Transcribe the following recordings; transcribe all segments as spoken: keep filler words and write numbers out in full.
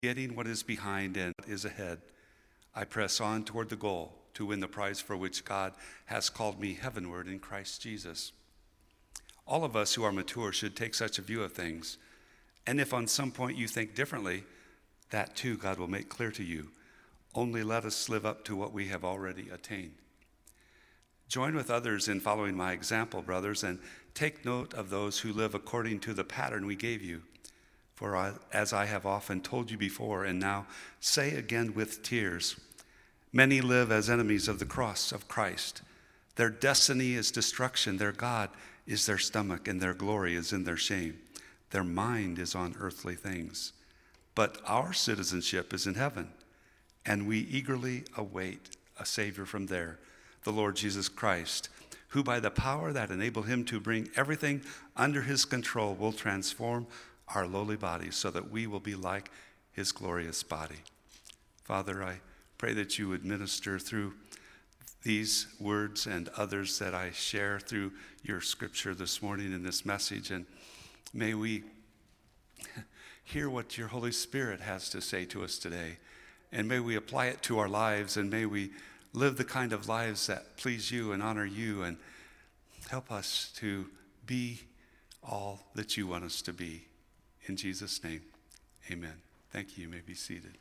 Getting what is behind and what is ahead, I press on toward the goal to win the prize for which God has called me heavenward in Christ Jesus. All of us who are mature should take such a view of things. And if on some point you think differently, that too God will make clear to you. Only let us live up to what we have already attained. Join with others in following my example, brothers, and take note of those who live according to the pattern we gave you. For I, as I have often told you before, and now say again with tears, many live as enemies of the cross of Christ. Their destiny is destruction. Their God is their stomach, and their glory is in their shame. Their mind is on earthly things. But our citizenship is in heaven, and we eagerly await a Savior from there, the Lord Jesus Christ, who by the power that enabled him to bring everything under his control will transform our lowly bodies so that we will be like his glorious body. Father, I pray that you would minister through these words and others that I share through your scripture this morning in this message, and may we hear what your Holy Spirit has to say to us today, and may we apply it to our lives, and may we live the kind of lives that please you and honor you, and help us to be all that you want us to be. In Jesus' name, amen. Thank you. You may be seated.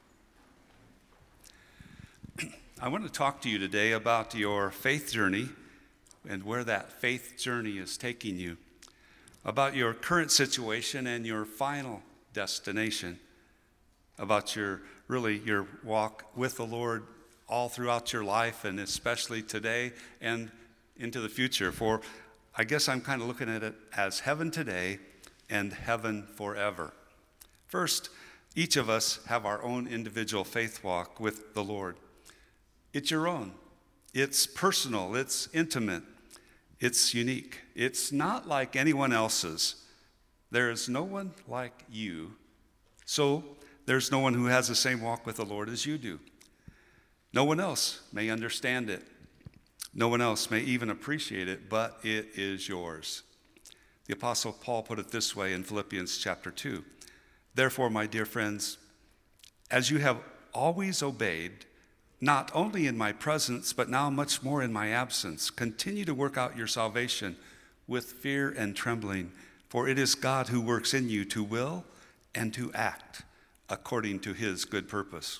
I want to talk to you today about your faith journey and where that faith journey is taking you, about your current situation and your final destination, about your, really, your walk with the Lord all throughout your life, and especially today and into the future. For I guess I'm kind of looking at it as heaven today and heaven forever. First, each of us have our own individual faith walk with the Lord. It's your own. It's personal. It's intimate. It's unique. It's not like anyone else's. There is no one like you. So there's no one who has the same walk with the Lord as you do. No one else may understand it. No one else may even appreciate it, but it is yours. The Apostle Paul put it this way in Philippians chapter two. Therefore, my dear friends, as you have always obeyed, not only in my presence, but now much more in my absence, continue to work out your salvation with fear and trembling, for it is God who works in you to will and to act according to his good purpose.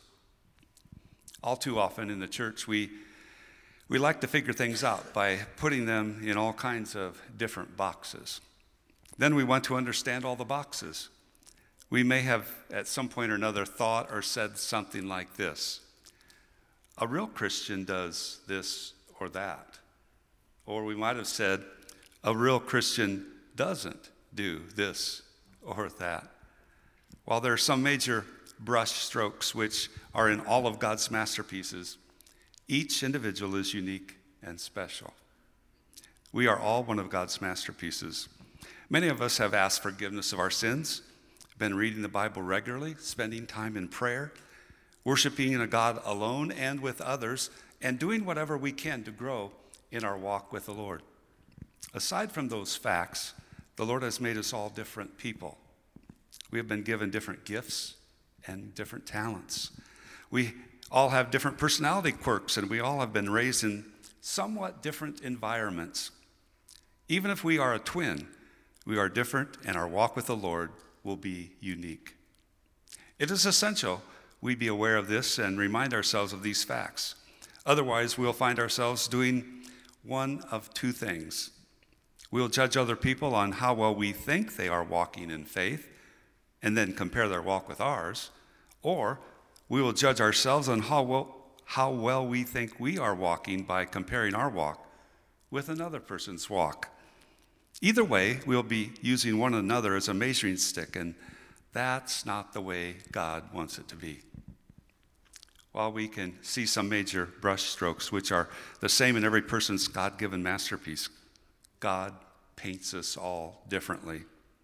All too often in the church, we we like to figure things out by putting them in all kinds of different boxes. Then we want to understand all the boxes. We may have at some point or another thought or said something like this: a real Christian does this or that. Or we might have said, a real Christian doesn't do this or that. While there are some major brush strokes which are in all of God's masterpieces, each individual is unique and special. We are all one of God's masterpieces. Many of us have asked forgiveness of our sins, been reading the Bible regularly, spending time in prayer, worshiping a God alone and with others, and doing whatever we can to grow in our walk with the Lord. Aside from those facts, the Lord has made us all different people. We have been given different gifts and different talents. We all have different personality quirks, and we all have been raised in somewhat different environments. Even if we are a twin, we are different, and our walk with the Lord will be unique. It is essential we be aware of this and remind ourselves of these facts. Otherwise, we'll find ourselves doing one of two things. We'll judge other people on how well we think they are walking in faith, and then compare their walk with ours, or we will judge ourselves on how well, how well we think we are walking by comparing our walk with another person's walk. Either way, we'll be using one another as a measuring stick, and that's not the way God wants it to be. While we can see some major brush strokes, which are the same in every person's God-given masterpiece, God paints us all differently.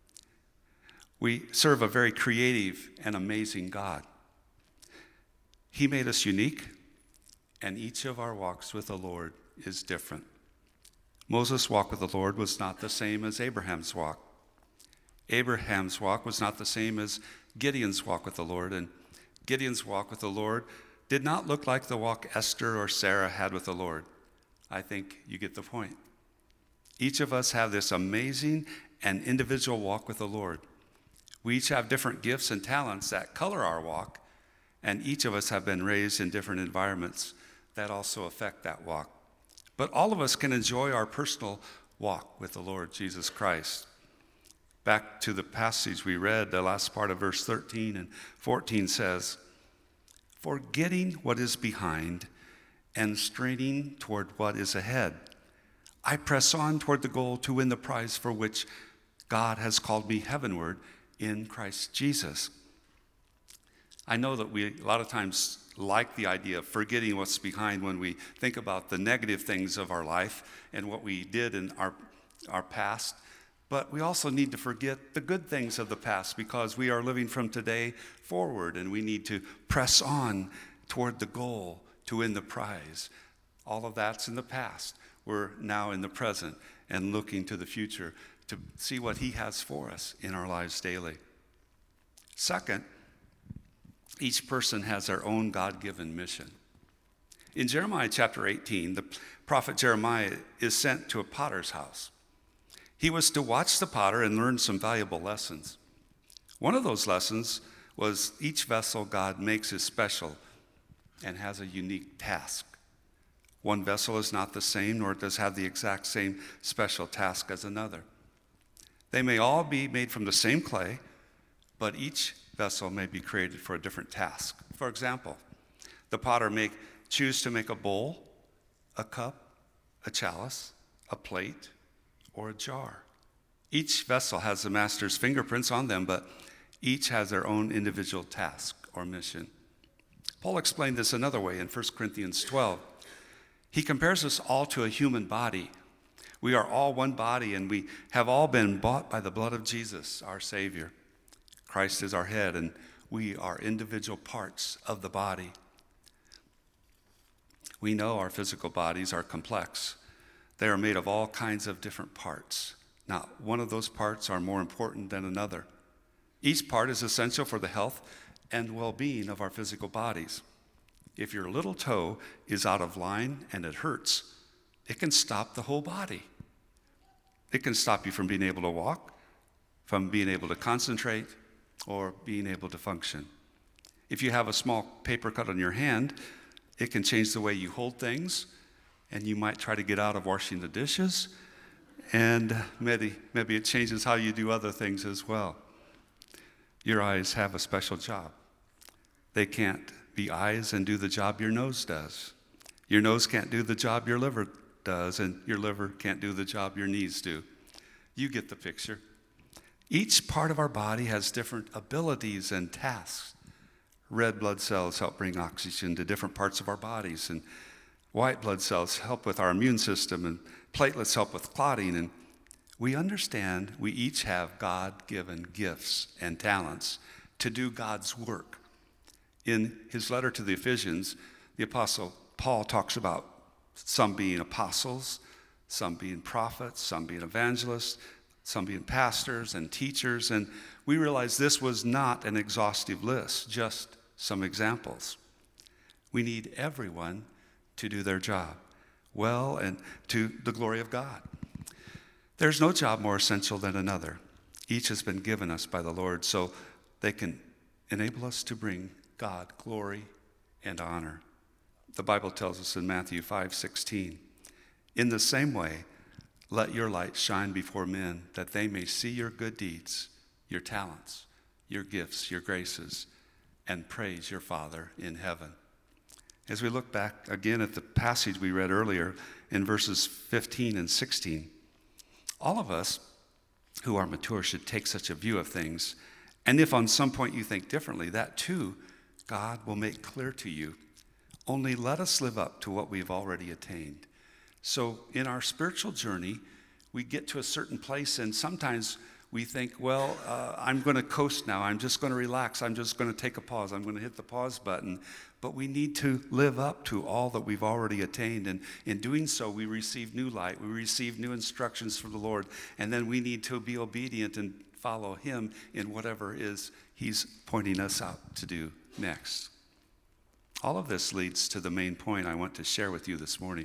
We serve a very creative and amazing God. He made us unique, and each of our walks with the Lord is different. Moses' walk with the Lord was not the same as Abraham's walk. Abraham's walk was not the same as Gideon's walk with the Lord, and Gideon's walk with the Lord did not look like the walk Esther or Sarah had with the Lord. I think you get the point. Each of us have this amazing and individual walk with the Lord. We each have different gifts and talents that color our walk, and each of us have been raised in different environments that also affect that walk. But all of us can enjoy our personal walk with the Lord Jesus Christ. Back to the passage we read, the last part of verse thirteen and fourteen says, "Forgetting what is behind and straining toward what is ahead, I press on toward the goal to win the prize for which God has called me heavenward in Christ Jesus." I know that we a lot of times like the idea of forgetting what's behind when we think about the negative things of our life and what we did in our, our past. But we also need to forget the good things of the past because we are living from today forward, and we need to press on toward the goal to win the prize. All of that's in the past. We're now in the present and looking to the future to see what he has for us in our lives daily. Second, each person has their own God-given mission. In Jeremiah chapter eighteen, the prophet Jeremiah is sent to a potter's house. He was to watch the potter and learn some valuable lessons. One of those lessons was each vessel God makes is special and has a unique task. One vessel is not the same, nor does have the exact same special task as another. They may all be made from the same clay, but each vessel may be created for a different task. For example, the potter may choose to make a bowl, a cup, a chalice, a plate, or a jar. Each vessel has the master's fingerprints on them, but each has their own individual task or mission. Paul explained this another way in First Corinthians twelve. He compares us all to a human body. We are all one body, and we have all been bought by the blood of Jesus, our Savior. Christ is our head, and we are individual parts of the body. We know our physical bodies are complex. They are made of all kinds of different parts. Not one of those parts are more important than another. Each part is essential for the health and well-being of our physical bodies. If your little toe is out of line and it hurts, it can stop the whole body. It can stop you from being able to walk, from being able to concentrate, or being able to function. If you have a small paper cut on your hand, it can change the way you hold things, and you might try to get out of washing the dishes, and maybe, maybe it changes how you do other things as well. Your eyes have a special job. They can't be eyes and do the job your nose does. Your nose can't do the job your liver does, and your liver can't do the job your knees do. You get the picture. Each part of our body has different abilities and tasks. Red blood cells help bring oxygen to different parts of our bodies, and white blood cells help with our immune system, and platelets help with clotting. And we understand we each have God-given gifts and talents to do God's work. In his letter to the Ephesians, the Apostle Paul talks about some being apostles, some being prophets, some being evangelists, some being pastors and teachers. And we realize this was not an exhaustive list, just some examples. We need everyone to do their job well and to the glory of God. There's no job more essential than another. Each has been given us by the Lord so they can enable us to bring God glory and honor. The Bible tells us in Matthew five sixteen, "In the same way, let your light shine before men, that they may see your good deeds, your talents, your gifts, your graces, and praise your Father in heaven." As we look back again at the passage we read earlier in verses fifteen and sixteen, all of us who are mature should take such a view of things. And if on some point you think differently, that too God will make clear to you. Only let us live up to what we've already attained. So in our spiritual journey, we get to a certain place, and sometimes we think, well, uh, I'm going to coast now. I'm just going to relax. I'm just going to take a pause. I'm going to hit the pause button. But we need to live up to all that we've already attained. And in doing so, we receive new light. We receive new instructions from the Lord. And then we need to be obedient and follow him in whatever is he's pointing us out to do next. All of this leads to the main point I want to share with you this morning.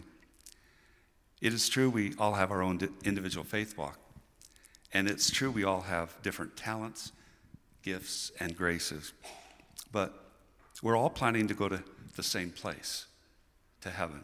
It is true we all have our own individual faith walk. And it's true we all have different talents, gifts, and graces. But we're all planning to go to the same place, to heaven.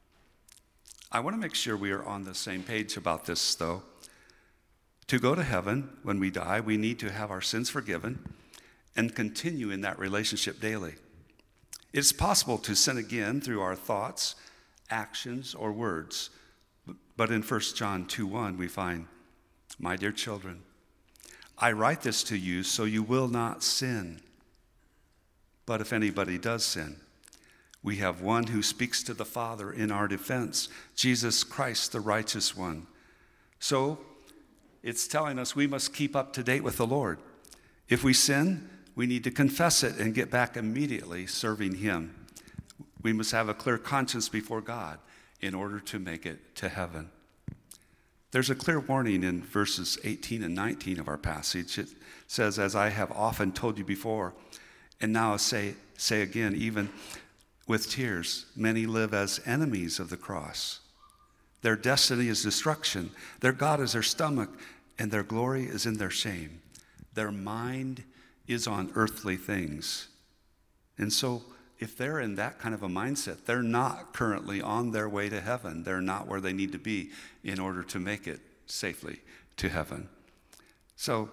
I want to make sure we are on the same page about this, though. To go to heaven when we die, we need to have our sins forgiven and continue in that relationship daily. It's possible to sin again through our thoughts, actions, or words. But in First John two one, we find, "My dear children, I write this to you so you will not sin. But if anybody does sin, we have one who speaks to the Father in our defense, Jesus Christ, the righteous one." So it's telling us we must keep up to date with the Lord. If we sin, we need to confess it and get back immediately serving him. We must have a clear conscience before God in order to make it to heaven. There's a clear warning in verses eighteen and nineteen of our passage. It says, "As I have often told you before, and now say, say again, even with tears, many live as enemies of the cross. Their destiny is destruction. Their God is their stomach, and their glory is in their shame. Their mind is on earthly things." And so if they're in that kind of a mindset, they're not currently on their way to heaven. They're not where they need to be in order to make it safely to heaven. So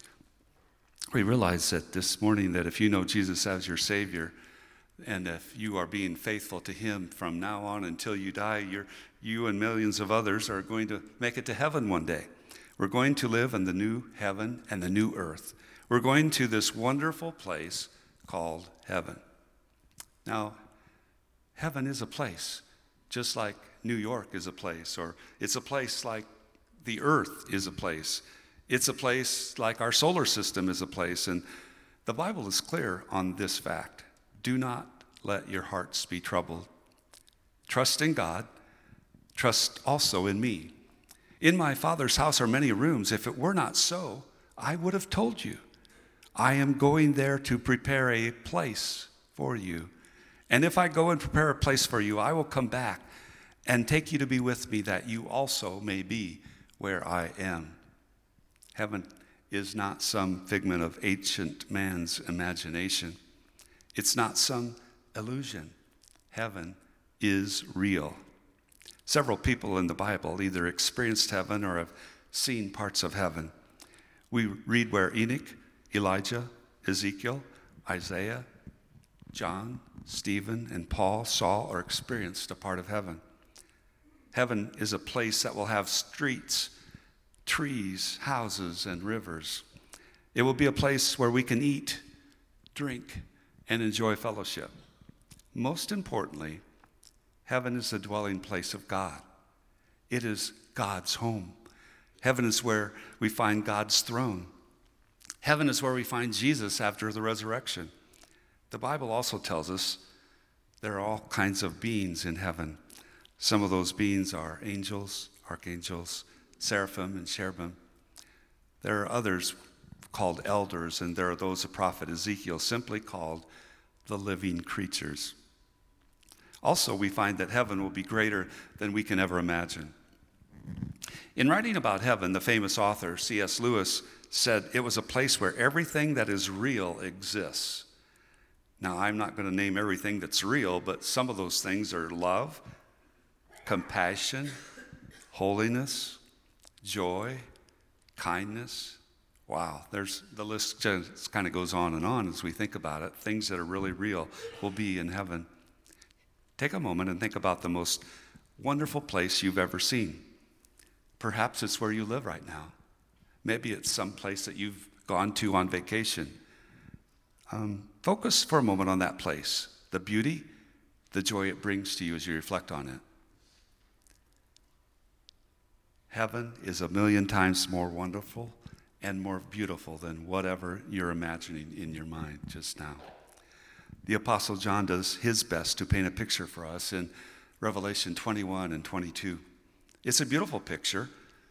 we realize that this morning that if you know Jesus as your Savior, and if you are being faithful to him from now on until you die, you're, you and millions of others are going to make it to heaven one day. We're going to live in the new heaven and the new earth. We're going to this wonderful place called heaven. Now, heaven is a place, just like New York is a place, or it's a place like the earth is a place. It's a place like our solar system is a place. And the Bible is clear on this fact. Do not let your hearts be troubled. Trust in God. Trust also in me. In my Father's house are many rooms. If it were not so, I would have told you. I am going there to prepare a place for you. And if I go and prepare a place for you, I will come back and take you to be with me, that you also may be where I am. Heaven is not some figment of ancient man's imagination. It's not some illusion. Heaven is real. Several people in the Bible either experienced heaven or have seen parts of heaven. We read where Enoch, Elijah, Ezekiel, Isaiah, John, Stephen, and Paul saw or experienced a part of heaven. Heaven is a place that will have streets, trees, houses, and rivers. It will be a place where we can eat, drink, and enjoy fellowship. Most importantly, heaven is the dwelling place of God. It is God's home. Heaven is where we find God's throne. Heaven is where we find Jesus after the resurrection. The Bible also tells us there are all kinds of beings in heaven. Some of those beings are angels, archangels, seraphim, and cherubim. There are others called elders, and there are those of prophet Ezekiel simply called the living creatures. Also, we find that heaven will be greater than we can ever imagine. In writing about heaven, the famous author C S Lewis said it was a place where everything that is real exists. Now, I'm not going to name everything that's real, but some of those things are love, compassion, holiness, joy, kindness. Wow, there's the list just kind of goes on and on as we think about it. Things that are really real will be in heaven. Take a moment and think about the most wonderful place you've ever seen. Perhaps it's where you live right now. Maybe it's some place that you've gone to on vacation. Um, focus for a moment on that place, the beauty, the joy it brings to you as you reflect on it. Heaven is a million times more wonderful and more beautiful than whatever you're imagining in your mind just now. The Apostle John does his best to paint a picture for us in Revelation twenty-one and twenty-two. It's a beautiful picture,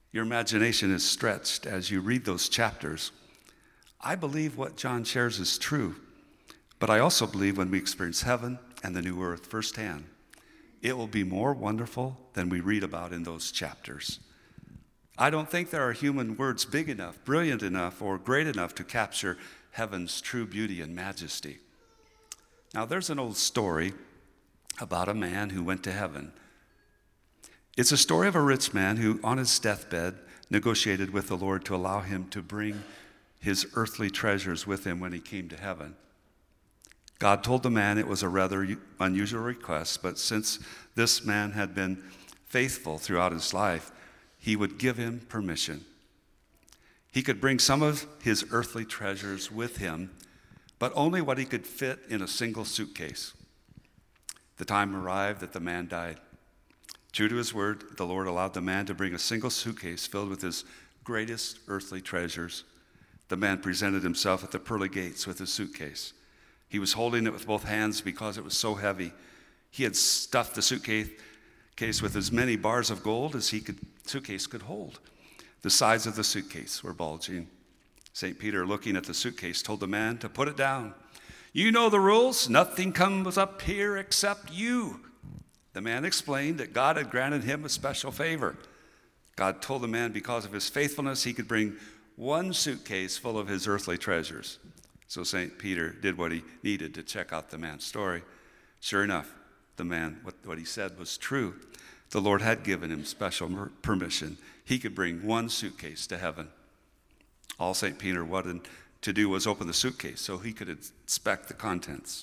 Your imagination is stretched as you read those chapters. I believe what John shares is true, but I also believe when we experience heaven and the new earth firsthand, it will be more wonderful than we read about in those chapters. I don't think there are human words big enough, brilliant enough, or great enough to capture heaven's true beauty and majesty. Now, there's an old story about a man who went to heaven. It's a story of a rich man who, on his deathbed, negotiated with the Lord to allow him to bring his earthly treasures with him when he came to heaven. God told the man it was a rather unusual request, but since this man had been faithful throughout his life, he would give him permission. He could bring some of his earthly treasures with him, but only what he could fit in a single suitcase. The time arrived that the man died. True to his word, the Lord allowed the man to bring a single suitcase filled with his greatest earthly treasures. The man presented himself at the pearly gates with his suitcase. He was holding it with both hands because it was so heavy. He had stuffed the suitcase case with as many bars of gold as he could suitcase could hold. The sides of the suitcase were bulging. Saint Peter, looking at the suitcase, told the man to put it down. You know the rules. Nothing comes up here except you. The man explained that God had granted him a special favor. God told the man because of his faithfulness, he could bring one suitcase full of his earthly treasures. So Saint Peter did what he needed to check out the man's story. Sure enough, the man, what, what he said was true. The Lord had given him special permission. He could bring one suitcase to heaven. All Saint Peter wanted to do was open the suitcase so he could inspect the contents.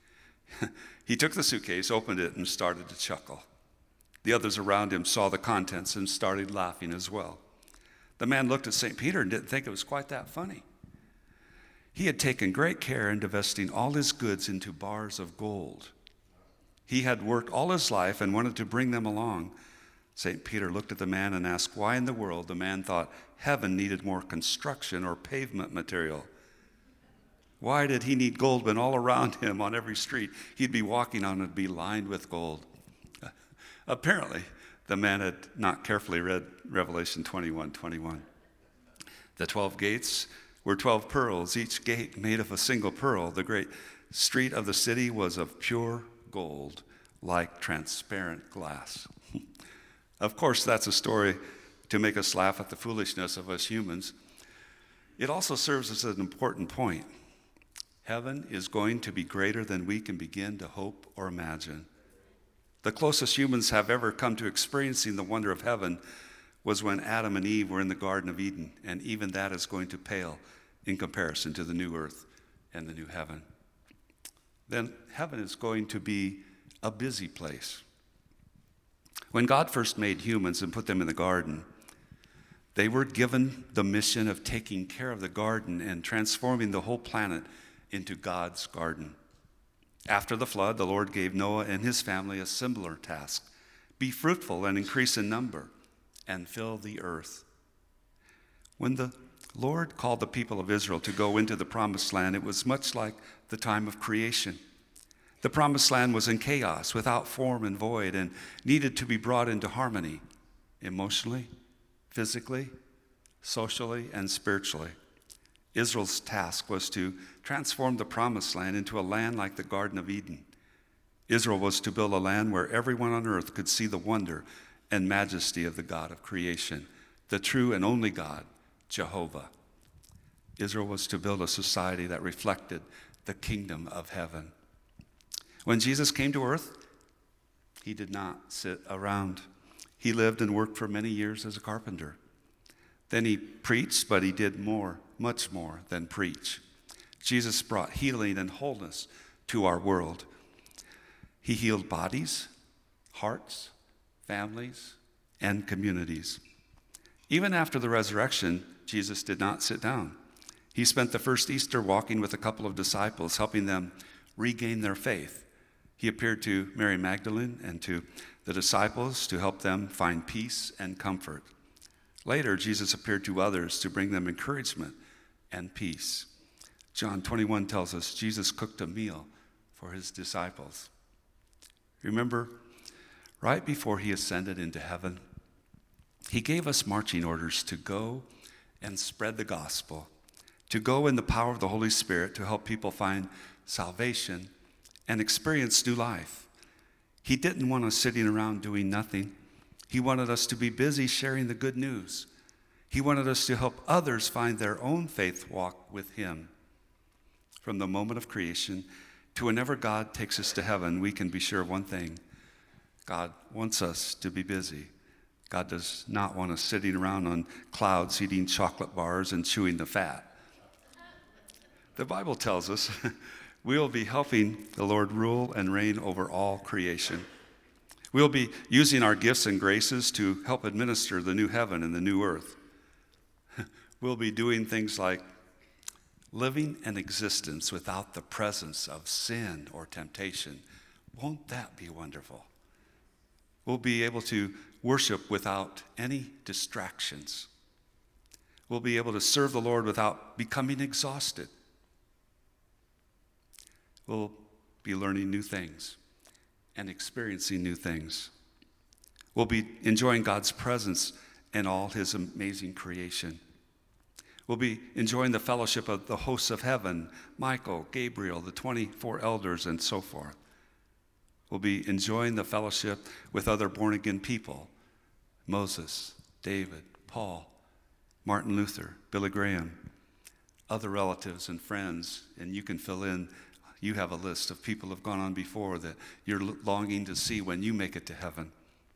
He took the suitcase, opened it, and started to chuckle. The others around him saw the contents and started laughing as well. The man looked at Saint Peter and didn't think it was quite that funny. He had taken great care in divesting all his goods into bars of gold. He had worked all his life and wanted to bring them along. Saint Peter looked at the man and asked why in the world the man thought heaven needed more construction or pavement material. Why did he need gold when all around him on every street he'd be walking on would be lined with gold? Apparently, the man had not carefully read Revelation twenty-one twenty-one. The twelve gates were twelve pearls, each gate made of a single pearl. The great street of the city was of pure gold, like transparent glass. Of course, that's a story to make us laugh at the foolishness of us humans. It also serves as an important point. Heaven is going to be greater than we can begin to hope or imagine. The closest humans have ever come to experiencing the wonder of heaven was when Adam and Eve were in the Garden of Eden, and even that is going to pale in comparison to the new earth and the new heaven. Then heaven is going to be a busy place. When God first made humans and put them in the garden, they were given the mission of taking care of the garden and transforming the whole planet into God's garden. After the flood, the Lord gave Noah and his family a similar task: be fruitful and increase in number and fill the earth. When the Lord called the people of Israel to go into the promised land, it was much like the time of creation. The promised land was in chaos, without form and void, and needed to be brought into harmony emotionally, physically, socially, and spiritually. Israel's task was to transform the promised land into a land like the Garden of Eden. Israel was to build a land where everyone on earth could see the wonder and majesty of the God of creation, the true and only God, Jehovah. Israel was to build a society that reflected the kingdom of heaven. When Jesus came to earth, he did not sit around. He lived and worked for many years as a carpenter. Then he preached, but he did more, much more than preach. Jesus brought healing and wholeness to our world. He healed bodies, hearts, families, and communities. Even after the resurrection, Jesus did not sit down. He spent the first Easter walking with a couple of disciples, helping them regain their faith. He appeared to Mary Magdalene and to the disciples to help them find peace and comfort. Later, Jesus appeared to others to bring them encouragement and peace. John twenty-one tells us Jesus cooked a meal for his disciples. Remember, right before he ascended into heaven, He gave us marching orders to go and spread the gospel, to go in the power of the Holy Spirit to help people find salvation and experience new life. He didn't want us sitting around doing nothing. He wanted us to be busy sharing the good news. He wanted us to help others find their own faith walk with him. From the moment of creation to whenever God takes us to heaven, we can be sure of one thing. God wants us to be busy. God does not want us sitting around on clouds eating chocolate bars and chewing the fat. The Bible tells us we'll be helping the Lord rule and reign over all creation. We'll be using our gifts and graces to help administer the new heaven and the new earth. We'll be doing things like living an existence without the presence of sin or temptation. Won't that be wonderful? We'll be able to worship without any distractions. We'll be able to serve the Lord without becoming exhausted. We'll be learning new things and experiencing new things. We'll be enjoying God's presence and all his amazing creation. We'll be enjoying the fellowship of the hosts of heaven, Michael, Gabriel, the twenty-four elders, and so forth. We'll be enjoying the fellowship with other born-again people, Moses, David, Paul, Martin Luther, Billy Graham, other relatives and friends, and you can fill in. You have a list of people who have gone on before that you're longing to see when you make it to heaven.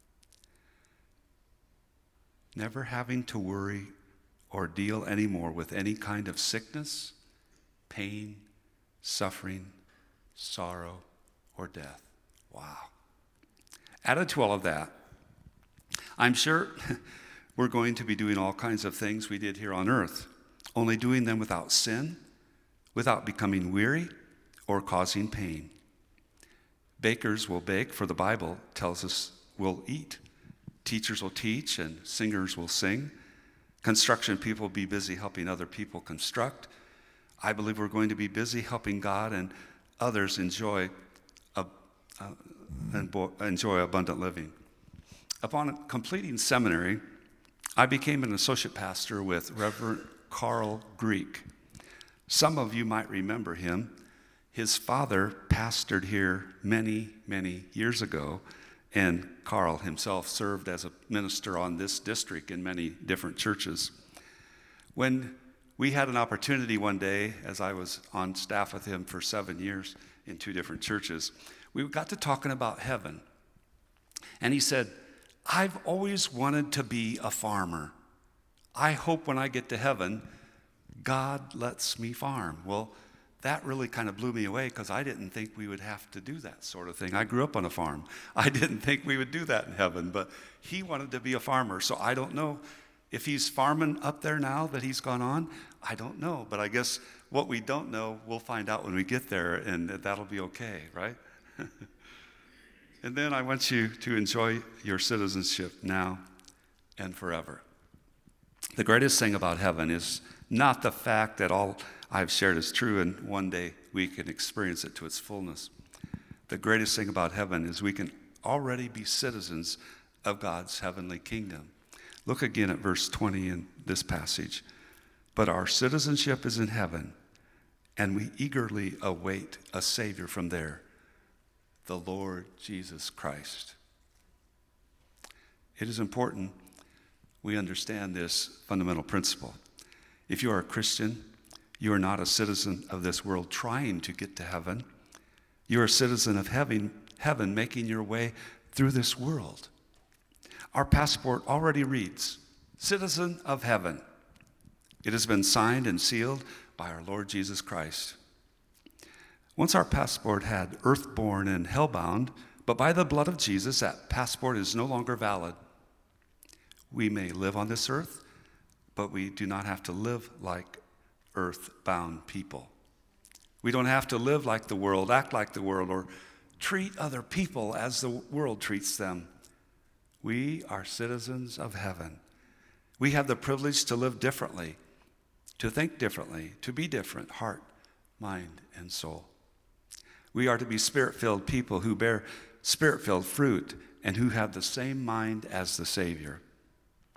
Never having to worry or deal anymore with any kind of sickness, pain, suffering, sorrow, or death. Wow. Added to all of that, I'm sure we're going to be doing all kinds of things we did here on earth, only doing them without sin, without becoming weary, or causing pain. Bakers will bake, for the Bible tells us we'll eat. Teachers will teach, and singers will sing. Construction people will be busy helping other people construct. I believe we're going to be busy helping God and others enjoy a, uh, enjoy abundant living. Upon completing seminary, I became an associate pastor with Reverend Carl Greek. Some of you might remember him. His father pastored here many, many years ago, and Carl himself served as a minister on this district in many different churches. When we had an opportunity one day, as I was on staff with him for seven years in two different churches, we got to talking about heaven. And he said, I've always wanted to be a farmer. I hope when I get to heaven, God lets me farm. Well, that really kind of blew me away because I didn't think we would have to do that sort of thing. I grew up on a farm. I didn't think we would do that in heaven, but he wanted to be a farmer. So I don't know if he's farming up there now that he's gone on. I don't know, but I guess what we don't know, we'll find out when we get there, and that'll be okay, right? And then I want you to enjoy your citizenship now and forever. The greatest thing about heaven is not the fact that all I've shared is true, and one day we can experience it to its fullness. The greatest thing about heaven is we can already be citizens of God's heavenly kingdom. Look again at verse twenty in this passage. But our citizenship is in heaven, and we eagerly await a Savior from there, the Lord Jesus Christ. It is important we understand this fundamental principle. If you are a Christian, you are not a citizen of this world trying to get to heaven. You are a citizen of heaven, heaven making your way through this world. Our passport already reads, Citizen of Heaven. It has been signed and sealed by our Lord Jesus Christ. Once our passport had earthborn and hellbound, but by the blood of Jesus, that passport is no longer valid. We may live on this earth, but we do not have to live like earthbound people. We don't have to live like the world, act like the world, or treat other people as the world treats them. We are citizens of heaven. We have the privilege to live differently, to think differently, to be different, heart, mind, and soul. We are to be spirit-filled people who bear spirit-filled fruit and who have the same mind as the Savior.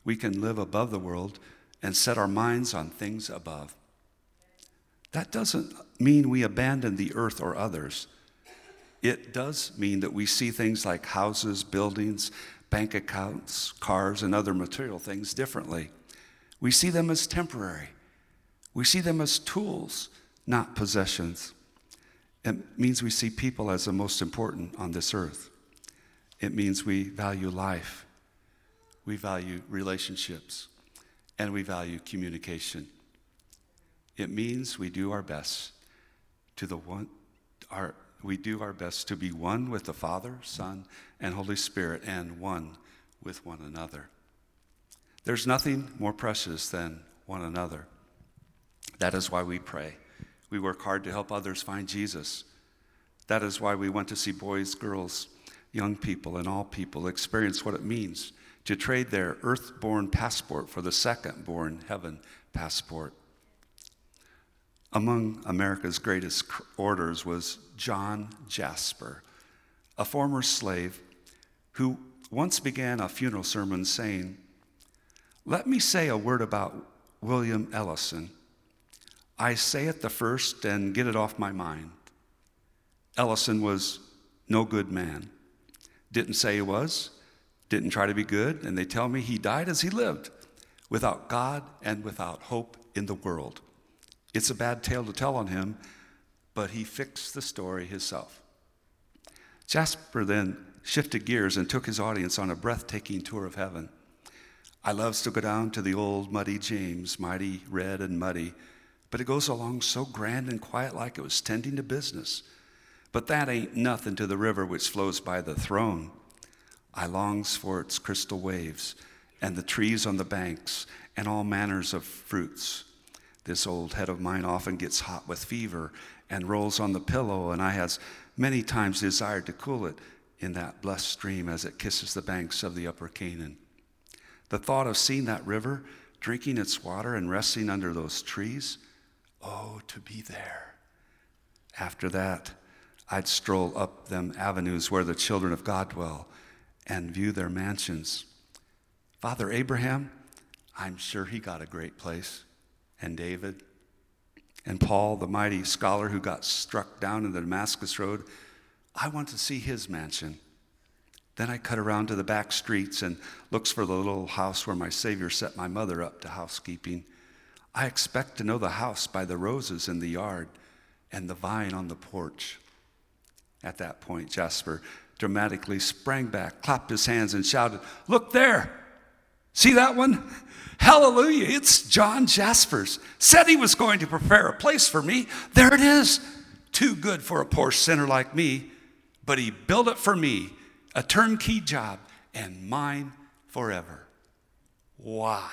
we can live above the world and set our minds on things above. That doesn't mean we abandon the earth or others. It does mean that we see things like houses, buildings, bank accounts, cars, and other material things differently. We see them as temporary. We see them as tools, not possessions. It means we see people as the most important on this earth. It means we value life, we value relationships, and we value communication. It means we do our best to the one, our, we do our best to be one with the Father, Son, and Holy Spirit, and one with one another. There's nothing more precious than one another. That is why we pray. We work hard to help others find Jesus. That is why we want to see boys, girls, young people, and all people experience what it means to trade their earth-born passport for the second-born heaven passport. Among America's greatest orders was John Jasper, a former slave who once began a funeral sermon saying, "Let me say a word about William Ellison. I say it the first and get it off my mind. Ellison was no good man. Didn't say he was, didn't try to be good, and they tell me he died as he lived, without God and without hope in the world. It's a bad tale to tell on him, but he fixed the story himself." Jasper then shifted gears and took his audience on a breathtaking tour of heaven. I loves to go down to the old muddy James, mighty red and muddy, but it goes along so grand and quiet like it was tending to business. But that ain't nothing to the river which flows by the throne. I longs for its crystal waves and the trees on the banks and all manners of fruits. This old head of mine often gets hot with fever and rolls on the pillow, and I has many times desired to cool it in that blessed stream as it kisses the banks of the upper Canaan. The thought of seeing that river, drinking its water and resting under those trees, oh, to be there. After that, I'd stroll up them avenues where the children of God dwell and view their mansions. Father Abraham, I'm sure he got a great place. And David, and Paul, the mighty scholar who got struck down in the Damascus Road, I want to see his mansion. Then I cut around to the back streets and looks for the little house where my Savior set my mother up to housekeeping. I expect to know the house by the roses in the yard and the vine on the porch. At that point, Jasper dramatically sprang back, clapped his hands, and shouted, "Look there! See that one? Hallelujah, it's John Jaspers. Said he was going to prepare a place for me. There it is. Too good for a poor sinner like me, but he built it for me, a turnkey job, and mine forever." Wow.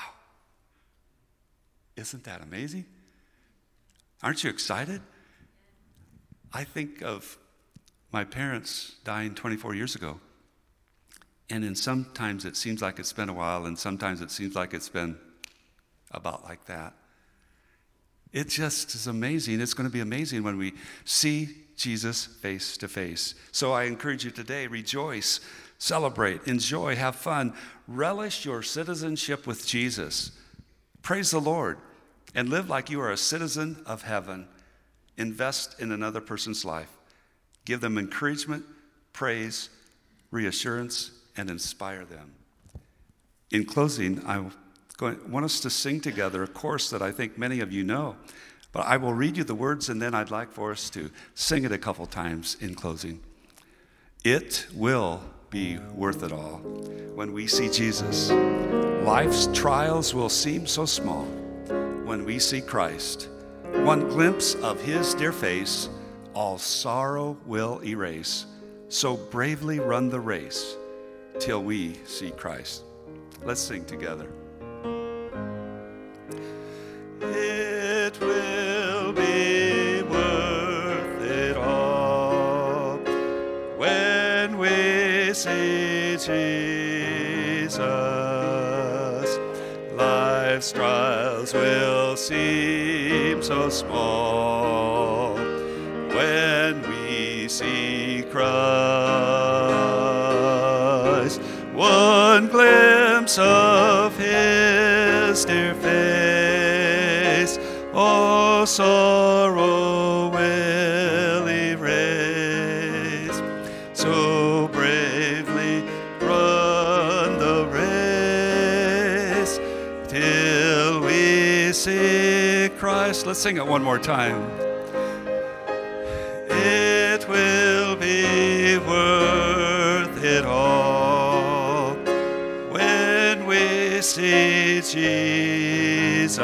Isn't that amazing? Aren't you excited? I think of my parents dying twenty-four years ago. And then sometimes it seems like it's been a while, and sometimes it seems like it's been about like that. It just is amazing. It's going to be amazing when we see Jesus face to face. So I encourage you today, rejoice, celebrate, enjoy, have fun, relish your citizenship with Jesus. Praise the Lord, and live like you are a citizen of heaven. Invest in another person's life. Give them encouragement, praise, reassurance, and inspire them. In closing, I want us to sing together a chorus that I think many of you know, but I will read you the words, and then I'd like for us to sing it a couple times in closing. It will be worth it all when we see Jesus. Life's trials will seem so small when we see Christ. One glimpse of his dear face, all sorrow will erase. So bravely run the race till we see Christ. Let's sing together. It will be worth it all when we see Jesus. Life's trials will seem so small when we see Christ. One glimpse of his sorrow will erase. So bravely run the race till we see Christ. Let's sing it one more time. It will be worth it all when we see Jesus.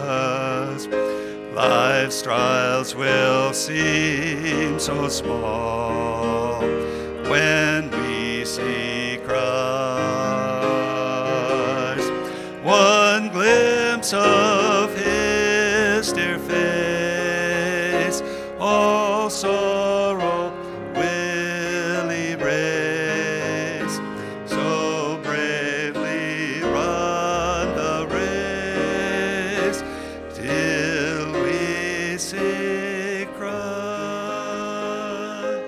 Life's trials will seem so small when we see Christ. One glimpse of His dear face, all sorrow will erase. So bravely run the race till we see Christ.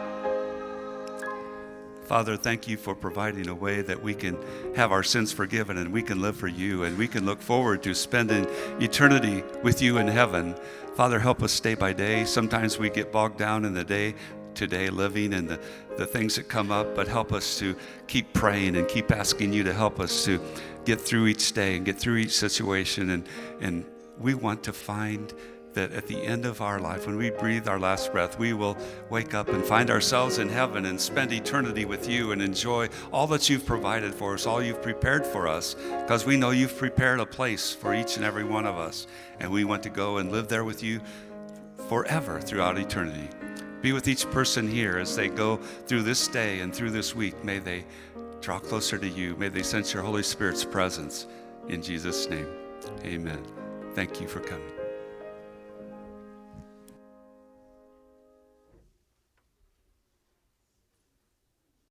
Father, thank you for providing a way that we can have our sins forgiven and we can live for you and we can look forward to spending eternity with you in heaven. Father, help us day by day. Sometimes we get bogged down in the day to day living and the, the things that come up, but help us to keep praying and keep asking you to help us to get through each day and get through each situation. And, and we want to find that at the end of our life, when we breathe our last breath, we will wake up and find ourselves in heaven and spend eternity with you and enjoy all that you've provided for us, all you've prepared for us, because we know you've prepared a place for each and every one of us. And we want to go and live there with you forever throughout eternity. Be with each person here as they go through this day and through this week. May they draw closer to you. May they sense your Holy Spirit's presence. In Jesus' name, amen. Thank you for coming.